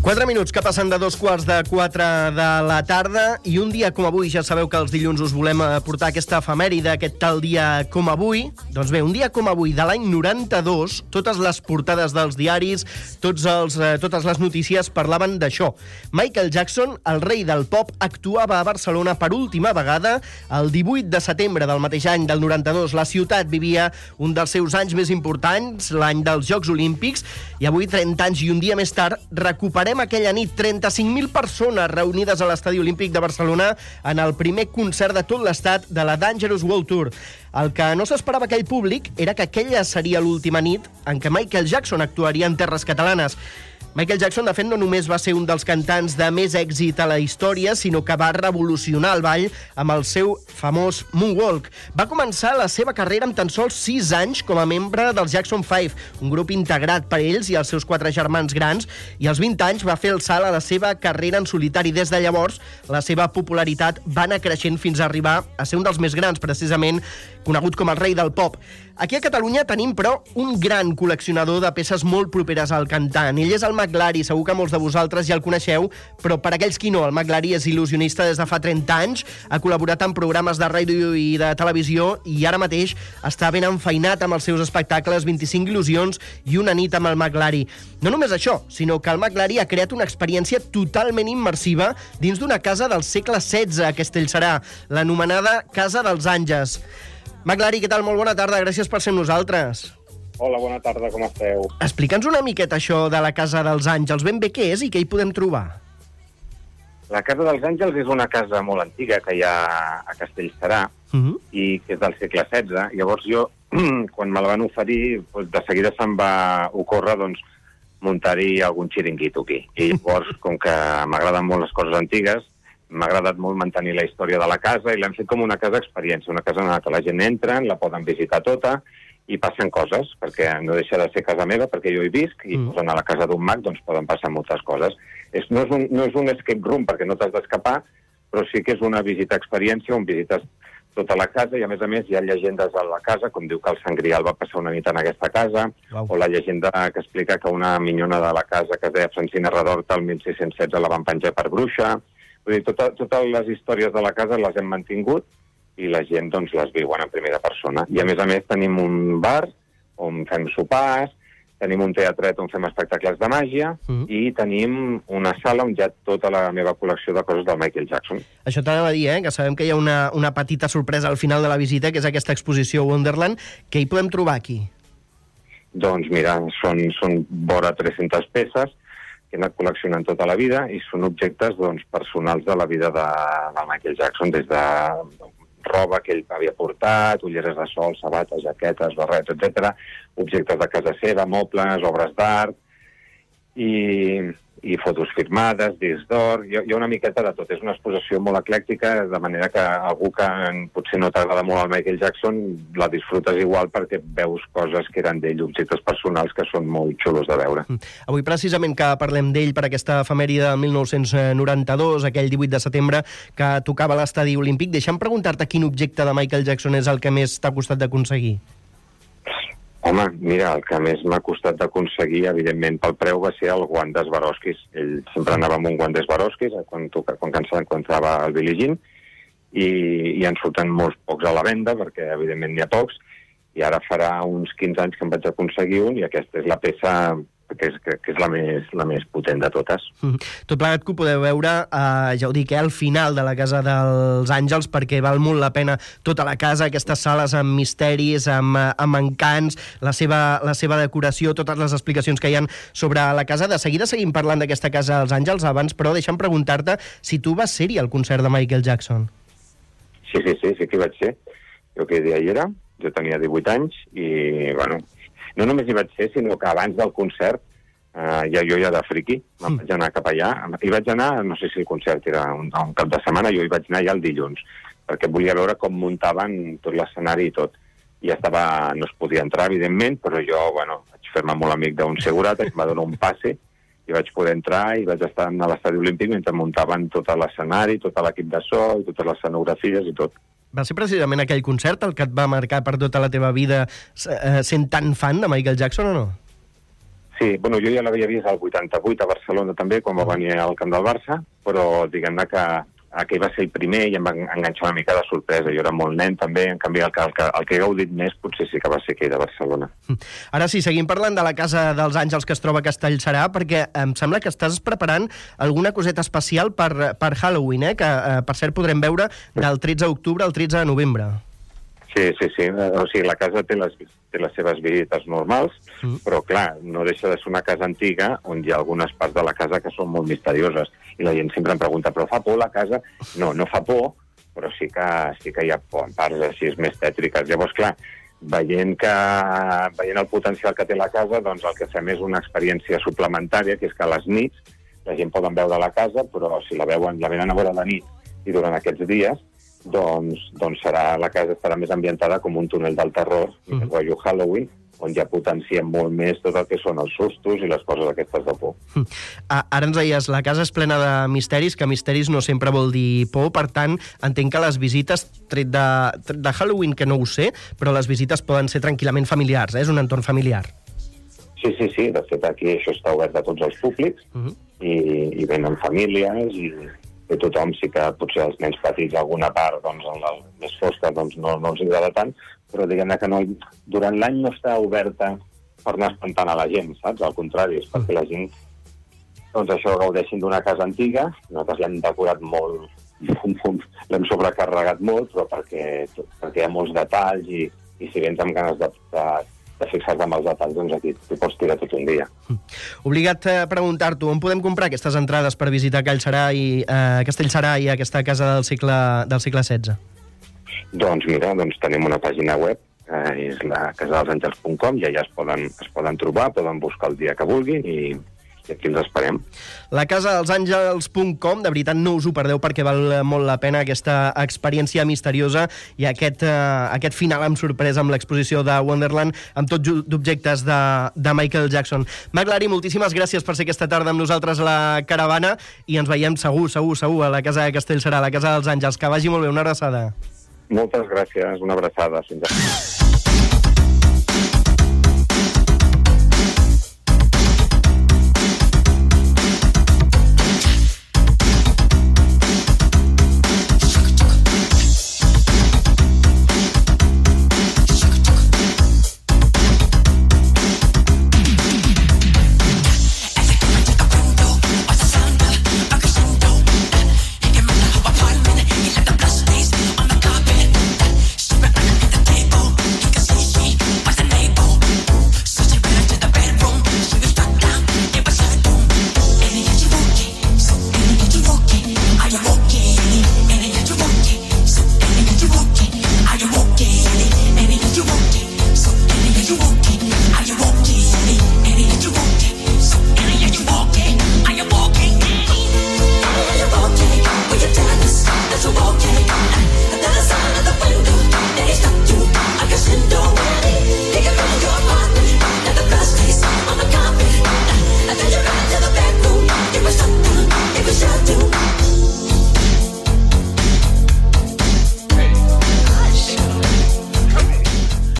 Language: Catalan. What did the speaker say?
4 minuts que passen de 3:45 de la tarda i un dia com avui, ja sabeu que els dilluns us volem portar aquesta efemèride, aquest tal dia com avui. Doncs bé, un dia com avui de l'any 92, totes les portades dels diaris, totes les notícies parlaven d'això. Michael Jackson, el rei del pop, actuava a Barcelona per última vegada el 18 de setembre del mateix any del 92. La ciutat vivia un dels seus anys més importants, l'any dels Jocs Olímpics, i avui, 30 anys i un dia més tard, recuperem aquella nit 35.000 persones reunides a l'Estadi Olímpic de Barcelona en el primer concert de tot l'estat de la Dangerous World Tour. El que no s'esperava aquell públic era que aquella seria l'última nit en què Michael Jackson actuaria en terres catalanes. Michael Jackson, de fet, no només va ser un dels cantants de més èxit a la història, sinó que va revolucionar el ball amb el seu famós Moonwalk. Va començar la seva carrera amb tan sols 6 anys com a membre dels Jackson 5, un grup integrat per ells i els seus 4 germans grans, i als 20 anys va fer el salt a la seva carrera en solitari. Des de llavors, la seva popularitat va anar creixent fins a arribar a ser un dels més grans, precisament conegut com el rei del pop. Aquí a Catalunya tenim, però, un gran col·leccionador de peces molt properes al cantant. Ell és el McLary, segur que molts de vosaltres ja el coneixeu, però per aquells qui no, el McLary és il·lusionista des de fa 30 anys, ha col·laborat en programes de ràdio i de televisió i ara mateix està ben enfeinat amb els seus espectacles 25 il·lusions i una nit amb el McLary. No només això, sinó que el McLary ha creat una experiència totalment immersiva dins d'una casa del segle XVI a Castellserà, l'anomenada Casa dels Àngels. McLary, què tal? Molt bona tarda, gràcies per ser amb nosaltres. Hola, bona tarda, com esteu? Explica'ns una miqueta això de la Casa dels Àngels, ben bé què és i què hi podem trobar? La Casa dels Àngels és una casa molt antiga que hi ha a Castellserà i que és del segle XVI. Llavors jo, quan me la van oferir, de seguida se'm va ocórrer muntar-hi algun xiringuito aquí. I llavors, com que m'agraden molt les coses antigues, m'ha agradat molt mantenir la història de la casa i l'hem fet com una casa experiència, una casa en la que la gent entra, la poden visitar tota i passen coses, perquè no deixa de ser casa meva, perquè jo hi visc, i a la casa d'un mag poden passar moltes coses. No és un escape room, perquè no t'has d'escapar, però sí que és una visita experiència on visites tota la casa i, a més, hi ha llegendes a la casa, com diu que el Sant Grial va passar una nit en aquesta casa, o la llegenda que explica que una minyona de la casa que es deia Francina Redorta el 1616 la van penjar per bruixa. Vull dir, totes les històries de la casa les hem mantingut i la gent les viuen en primera persona. I, a més, tenim un bar on fem sopars, tenim un teatret on fem espectacles de màgia i tenim una sala on hi ha tota la meva col·lecció de coses del Michael Jackson. Això t'anava a dir, que sabem que hi ha una petita sorpresa al final de la visita, que és aquesta exposició Wonderland. Què hi podem trobar aquí? Doncs mira, són vora 300 peces que he anat col·leccionant tota la vida i són objectes personals de la vida de Michael Jackson, des de roba que ell havia portat, ulleres de sol, sabates, jaquetes, barrets, etc., objectes de casa seva, mobles, obres d'art i fotos firmades, discs d'or. Hi ha una miqueta de tot. És una exposició molt eclèctica, de manera que algú que potser no t'agrada molt el Michael Jackson la disfrutes igual perquè veus coses que eren d'ell, objectes personals que són molt xulos de veure. Avui, precisament, que parlem d'ell per aquesta efemèride de 1992, aquell 18 de setembre que tocava a l'Estadi Olímpic, deixa'm preguntar-te quin objecte de Michael Jackson és el que més t'ha costat d'aconseguir. Home, mira, el que més m'ha costat d'aconseguir, evidentment, pel preu va ser el guant d'Swarovskis. Ell sempre anava amb un guant d'Swarovskis quan cantava el Billie Jean i en surten molts pocs a la venda, perquè, evidentment, n'hi ha pocs, i ara farà uns 15 anys que em vaig aconseguir un i aquesta és la peça que és la més potent de totes. Tot plegat que ho podeu veure, ja ho dic, al final de la Casa dels Àngels, perquè val molt la pena tota la casa, aquestes sales amb misteris, amb encants, la seva decoració, totes les explicacions que hi ha sobre la casa. De seguida seguim parlant d'aquesta Casa dels Àngels. Abans, però, deixa'm preguntar-te si tu vas ser-hi al concert de Michael Jackson. Sí que hi vaig ser. Jo aquell dia hi era, jo tenia 18 anys i, bueno, no només hi vaig ser, sinó que abans del concert, jo ja de friqui, me'n vaig anar cap allà. Hi vaig anar, no sé si el concert era un cap de setmana, jo hi vaig anar ja el dilluns, perquè volia veure com muntaven tot l'escenari i tot. I no es podia entrar, evidentment, però jo, vaig fer-me molt amic d'un segurat, em va donar un passe, i vaig poder entrar i vaig estar a l'Estadi Olímpic mentre muntaven tot l'escenari, tot l'equip de so, i totes les escenografies i tot. Va ser precisament aquell concert el que et va marcar per tota la teva vida sent tan fan de Michael Jackson o no? Sí, bueno, jo ja l'havia vist al 88 a Barcelona també, quan va venir al camp del Barça, però diguem-ne que aquell va ser el primer i em va enganxar una mica de sorpresa. Jo era molt nen també, en canvi el que he gaudit més potser sí que va ser aquell de Barcelona. Ara sí, seguim parlant de la Casa dels Àngels que es troba a Castellserà, perquè em sembla que estàs preparant alguna coseta especial per Halloween, que per cert podrem veure del 13 d'octubre al 13 de novembre. Sí. O sigui, la casa té les seves visites normals, però, clar, no deixa de ser una casa antiga on hi ha algunes parts de la casa que són molt misterioses. I la gent sempre em pregunta, però fa por la casa? No fa por, però sí que hi ha por, en parts així més tètriques. Llavors, clar, veient el potencial que té la casa, doncs el que fem és una experiència suplementària, que és que a les nits la gent poden veure la casa, però si la venen a veure a la nit i durant aquests dies, doncs la casa estarà més ambientada com un túnel del terror, el rotllo Halloween, on ja potenciem molt més tot el que són els sustos i les coses aquestes de por. Ara ens deies, la casa és plena de misteris, que misteris no sempre vol dir por, per tant, entenc que les visites, tret de Halloween, que no ho sé, però les visites poden ser tranquil·lament familiars, és un entorn familiar. Sí, de fet aquí això està obert a tots els públics i venen famílies i tothom, sí que potser els nens petits alguna part, doncs, en la més fosca, doncs no els agrada tant, però diguem-ne que durant l'any no està oberta per anar espantant a la gent, saps? Al contrari, és perquè la gent, doncs això, gaudeixin d'una casa antiga, nosaltres l'hem decorat molt, l'hem sobrecarregat molt, però perquè hi ha molts detalls i si vens amb ganes de fixar-te amb els detalls, doncs aquí t'hi pots tirar tot un dia. Obligat a preguntar-t'ho, on podem comprar aquestes entrades per visitar Castellserà i aquesta casa del segle XVI? Doncs mira, tenim una pàgina web, és la casadelsanjels.com, i allà es poden trobar, poden buscar el dia que vulguin i aquí ens esperem. La casadelsanjels.com, de veritat no us ho perdeu perquè val molt la pena aquesta experiència misteriosa i aquest final amb sorpresa amb l'exposició de Wonderland amb tot d'objectes de Michael Jackson. Maglari, moltíssimes gràcies per ser aquesta tarda amb nosaltres a la caravana i ens veiem segur a la casa de Castellserà, a la Casa dels Àngels. Que vagi molt bé, una abraçada. Moltes gràcies, una abraçada. Fins ara. You